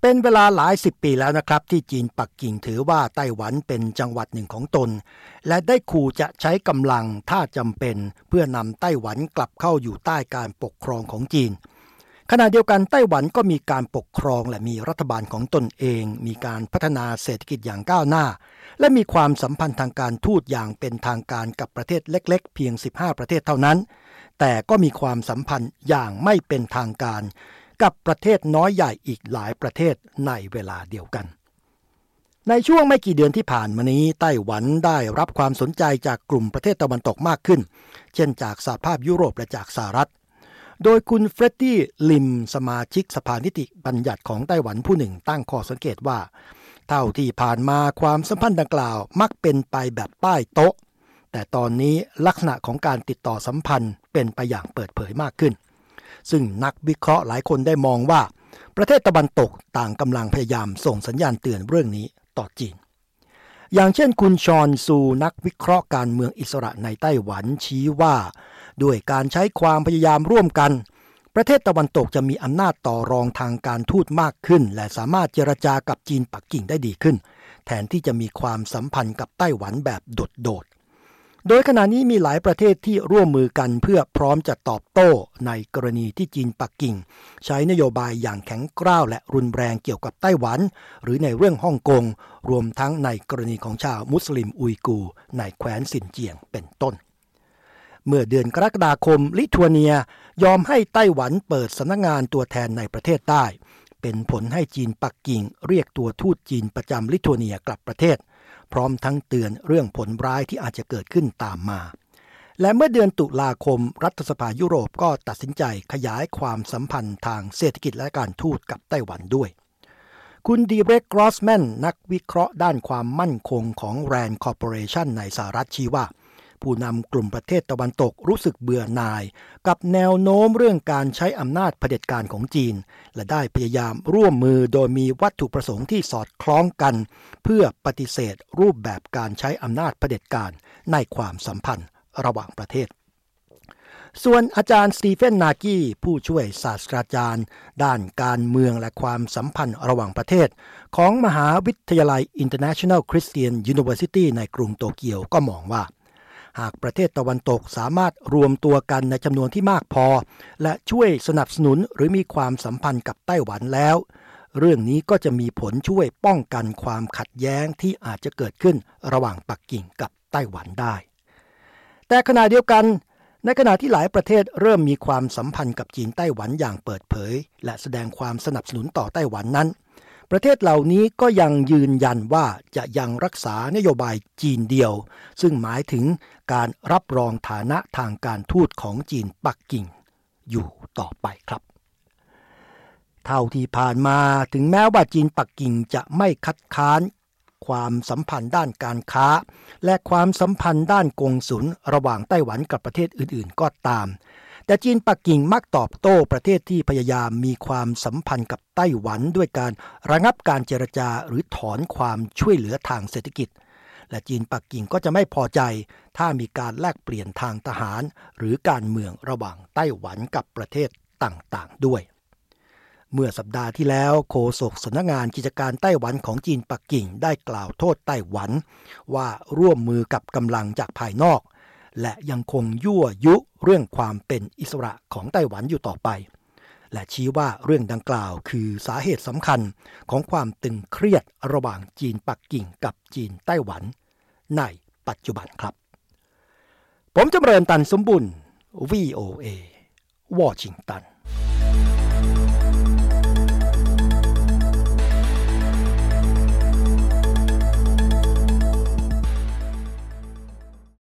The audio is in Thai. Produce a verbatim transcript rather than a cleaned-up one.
เป็นเวลาหลายสิบปีแล้วนะครับที่จีนปักกิ่งถือว่าไต้หวันเป็นจังหวัดหนึ่งของตนและได้ขู่จะใช้กำลังถ้าจำเป็นเพื่อนำไต้หวันกลับเข้าอยู่ใต้การปกครองของจีนขณะเดียวกันไต้หวันก็มีการปกครองและมีรัฐบาลของตนเองมีการพัฒนาเศรษฐกิจอย่างก้าวหน้าและมีความสัมพันธ์ทางการทูตอย่างเป็นทางการกับประเทศเล็กๆเพียงสิบห้าประเทศเท่านั้นแต่ก็มีความสัมพันธ์อย่างไม่เป็นทางการกับประเทศน้อยใหญ่อีกหลายประเทศในเวลาเดียวกันในช่วงไม่กี่เดือนที่ผ่านมานี้ไต้หวันได้รับความสนใจจากกลุ่มประเทศตะวันตกมากขึ้นเช่นจากสหภาพยุโรปและจากสหรัฐโดยคุณเฟรดดี้ลิมสมาชิกสภานิติบัญญัติของไต้หวันผู้หนึ่งตั้งข้อสังเกตว่าเท่าที่ผ่านมาความสัมพันธ์ดังกล่าวมักเป็นไปแบบใต้โต๊ะแต่ตอนนี้ลักษณะของการติดต่อสัมพันธ์เป็นไปอย่างเปิดเผยมากขึ้นซึ่งนักวิเคราะห์หลายคนได้มองว่าประเทศตะวันตกต่างกำลังพยายามส่งสัญญาณเตือนเรื่องนี้ต่อจีนอย่างเช่นคุณชอนซูนักวิเคราะห์การเมืองอิสระในไต้หวันชี้ว่าด้วยการใช้ความพยายามร่วมกันประเทศตะวันตกจะมีอำนาจต่อรองทางการทูตมากขึ้นและสามารถเจรจากับจีนปักกิ่งได้ดีขึ้นแทนที่จะมีความสัมพันธ์กับไต้หวันแบบโดดๆโดยขณะนี้มีหลายประเทศที่ร่วมมือกันเพื่อพร้อมจะตอบโต้ในกรณีที่จีนปักกิ่งใช้นโยบายอย่างแข็งกร้าวและรุนแรงเกี่ยวกับไต้หวันหรือในเรื่องฮ่องกงรวมทั้งในกรณีของชาวมุสลิมอุยกูร์ในแคว้นซินเจียงเป็นต้นเมื่อเดือนกรกฎาคมลิทัวเนียยอมให้ไต้หวันเปิดสำนักงานตัวแทนในประเทศได้เป็นผลให้จีนปักกิ่งเรียกตัวทูตจีนประจำลิทัวเนียกลับประเทศพร้อมทั้งเตือนเรื่องผลร้ายที่อาจจะเกิดขึ้นตามมาและเมื่อเดือนตุลาคมรัฐสภายุโรปก็ตัดสินใจขยายความสัมพันธ์ทางเศรษฐกิจและการทูตกับไต้หวันด้วยคุณดีเรก กรอสแมนนักวิเคราะห์ด้านความมั่นคงของ แรนด์ Corporation ในสหรัฐชี้ว่าผู้นำกลุ่มประเทศตะวันตกรู้สึกเบื่อหน่ายกับแนวโน้มเรื่องการใช้อำนาจเผด็จการของจีนและได้พยายามร่วมมือโดยมีวัตถุประสงค์ที่สอดคล้องกันเพื่อปฏิเสธรูปแบบการใช้อำนาจเผด็จการในความสัมพันธ์ระหว่างประเทศส่วนอาจารย์สตีเฟนนากี้ผู้ช่วยศาสตราจารย์ด้านการเมืองและความสัมพันธ์ระหว่างประเทศของมหาวิทยาลัย International Christian University ในกรุงโตเกียวก็มองว่าหากประเทศตะวันตกสามารถรวมตัวกันในจำนวนที่มากพอและช่วยสนับสนุนหรือมีความสัมพันธ์กับไต้หวันแล้วเรื่องนี้ก็จะมีผลช่วยป้องกันความขัดแย้งที่อาจจะเกิดขึ้นระหว่างปักกิ่งกับไต้หวันได้แต่ขณะเดียวกันในขณะที่หลายประเทศเริ่มมีความสัมพันธ์กับจีนไต้หวันอย่างเปิดเผยและแสดงความสนับสนุนต่อไต้หวันนั้นประเทศเหล่านี้ก็ยังยืนยันว่าจะยังรักษานโยบายจีนเดียวซึ่งหมายถึงการรับรองฐานะทางการทูตของจีนปักกิ่งอยู่ต่อไปครับเท่าที่ผ่านมาถึงแม้ว่าจีนปักกิ่งจะไม่คัดค้านความสัมพันธ์ด้านการค้าและความสัมพันธ์ด้านกงสุลระหว่างไต้หวันกับประเทศอื่นๆก็ตามแต่จีนปักกิ่งมักตอบโต้ประเทศที่พยายามมีความสัมพันธ์กับไต้หวันด้วยการระงับการเจรจาหรือถอนความช่วยเหลือทางเศรษฐกิจและจีนปักกิ่งก็จะไม่พอใจถ้ามีการแลกเปลี่ยนทางทหารหรือการเมืองระหว่างไต้หวันกับประเทศต่างๆด้วยเมื่อสัปดาห์ที่แล้วโฆษกสำนักงานกิจการไต้หวันของจีนปักกิ่งได้กล่าวโทษไต้หวันว่าร่วมมือกับกำลังจากภายนอกและยังคงยั่วยุเรื่องความเป็นอิสระของไต้หวันอยู่ต่อไปและชี้ว่าเรื่องดังกล่าวคือสาเหตุสำคัญของความตึงเครียดระหว่างจีนปักกิ่งกับจีนไต้หวันในปัจจุบันครับผมจำเริญตันสมบุญ วี โอ เอ วอชิงตัน